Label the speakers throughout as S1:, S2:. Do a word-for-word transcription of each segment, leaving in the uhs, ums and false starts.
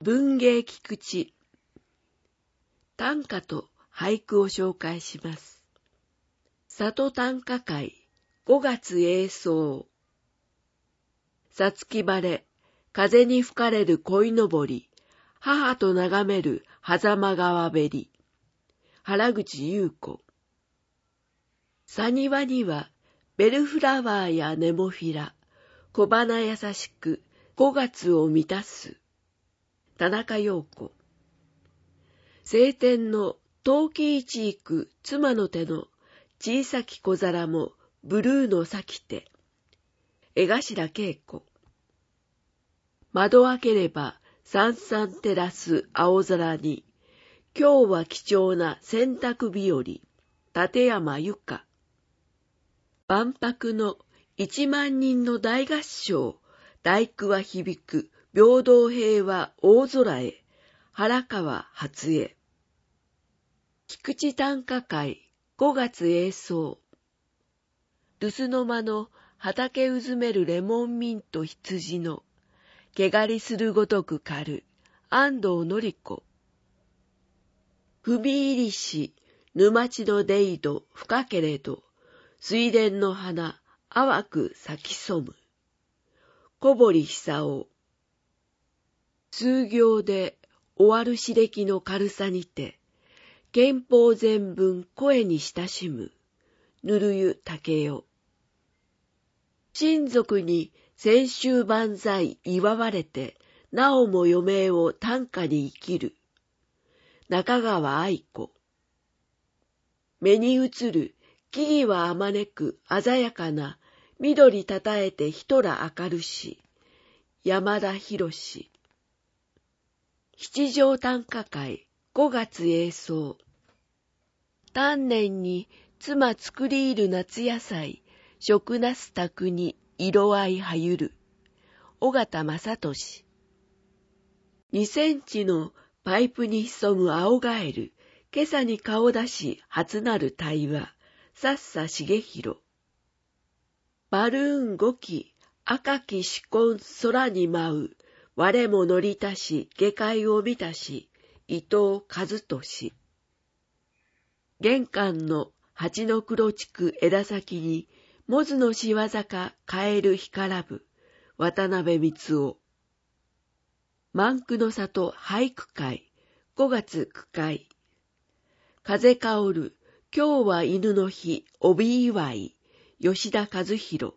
S1: 文芸菊池。短歌と俳句を紹介します。里短歌会ごがつ永草。さつき晴れ、風に吹かれる鯉のぼり、母と眺める狭間川べり。原口優子。さ庭にはベルフラワーやネモフィラ、小花優しくごがつを満たす。田中陽子。晴天の陶器一育妻の手の小さき小皿もブルーの咲きて。江頭恵子。窓開ければさんさん照らす青空に、今日は貴重な洗濯日和。立山由佳。万博の一万人の大合唱、大工は響く平等平和大空へ。原川初江。菊池短歌会ごがつ永草。留守の間の畑うずめるレモンミント羊の、毛刈りするごとく狩る安藤のり子。踏み入りし沼地のデイド深けれど、水田の花淡く咲きそむ。小堀久夫。数行で終わる詩歴の軽さにて、憲法全文声に親しむ。ぬるゆ竹代。親族に千秋万歳祝われて、なおも余命を短歌に生きる。中川愛子。目に映る木々はあまねく鮮やかな緑たたえてひとら明るし。山田博。七条短歌会ごがつ永草。丹念に妻作り入る夏野菜、食なす宅に色合いはゆる。尾形正俊。二センチのパイプに潜む青ガエル、今朝に顔出し初なる対話、さっさ重弘。バルーンごき、赤き紫紺空に舞う、我も乗りたし下界を見たし、伊藤和俊。玄関の蜂の黒地区枝先に、モズの仕業かカエル干からぶ、渡辺光夫。万句の里俳句会ごがつ句会。風香る今日は犬の日帯祝い、吉田和弘。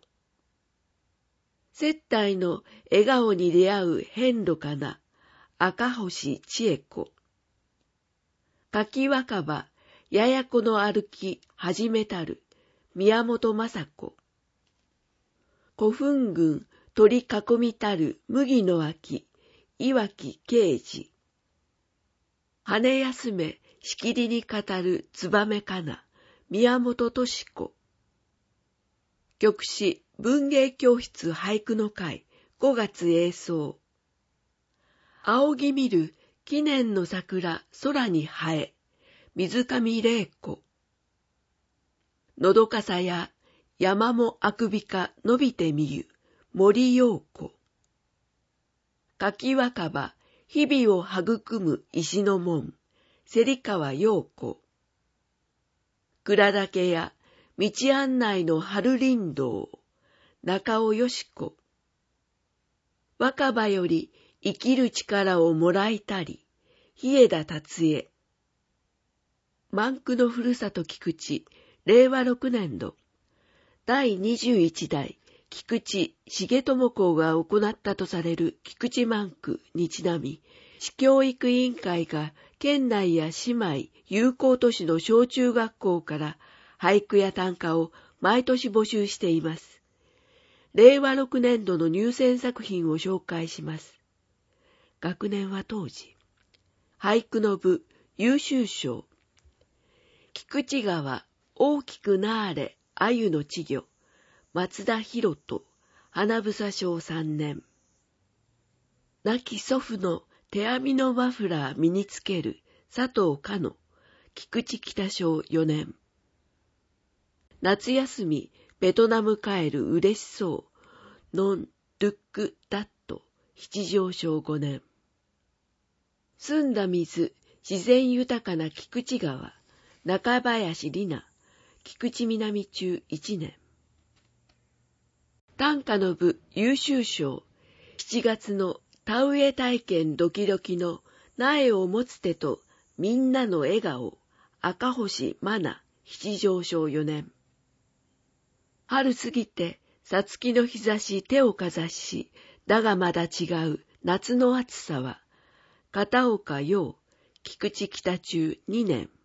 S1: 接待の笑顔に出会う遍路かな、赤星千恵子。柿若葉ややこの歩き始めたる、宮本雅子。古墳群取り囲みたる麦の秋、岩木啓治。羽休めしきりに語る燕かな、宮本敏子。曲詩文芸教室俳句の会ごがつ永草。仰ぎ見る記念の桜空に生え、水上玲子。のどかさや山もあくびか伸びてみゆ、森陽子。柿若葉日々を育む石の門、芹川陽子。倉岳や道案内の春林道、中尾よし子。若葉より生きる力をもらいたり、日枝達江。万句のふるさと菊池、れいわろくねんど、だいにじゅういちだい菊池重友公が行ったとされる菊池万句にちなみ、市教育委員会が県内や姉妹、友好都市の小中学校から俳句や短歌を毎年募集しています。れいわろくねんどの入選作品を紹介します。学年は当時。俳句の部優秀賞。菊池川大きくなあれ鮎の稚魚、松田博人花房賞さんねん。亡き祖父の手編みのマフラー身につける佐藤香乃、菊池北賞よねん。夏休みベトナム帰る嬉しそうノン・ドゥック・ダット七条賞ごねん。 澄んだ水、自然豊かな菊池川、中林里奈、菊池南中いちねん。短歌の部優秀賞、しちがつの田植え体験ドキドキの苗を持つ手とみんなの笑顔、赤星真奈、七条賞よねん。春過ぎて、さつきの日差し手をかざし、だがまだ違う夏の暑さは、片岡陽、菊池北中にねん。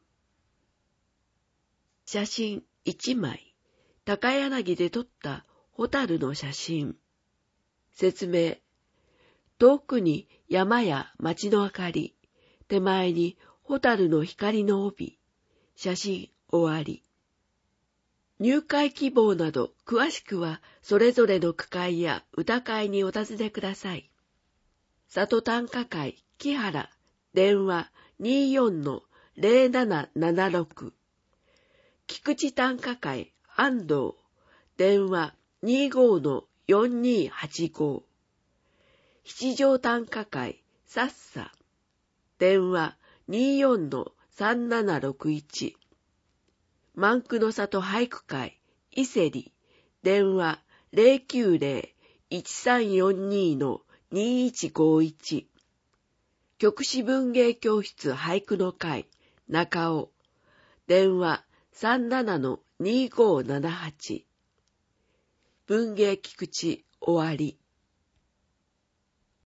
S1: 写真いちまい、高柳で撮ったホタルの写真。説明。遠くに山や町の明かり、手前にホタルの光の帯。写真終わり。入会希望など詳しくはそれぞれの区会や歌会にお尋ねください。里短歌会木原、電話 にじゅうよんのゼロななななろく。菊池短歌会安藤、電話 にじゅうごのよんにーはちご。七条短歌会さっさ、電話 にじゅうよんのさんななろくいち。万句の里俳句会伊勢里、電話 ゼロきゅうゼロ いちさんよんにのにいちごいち。局士文芸教室俳句の会中尾、電話 さんななのにごななはち。文芸菊池終わり。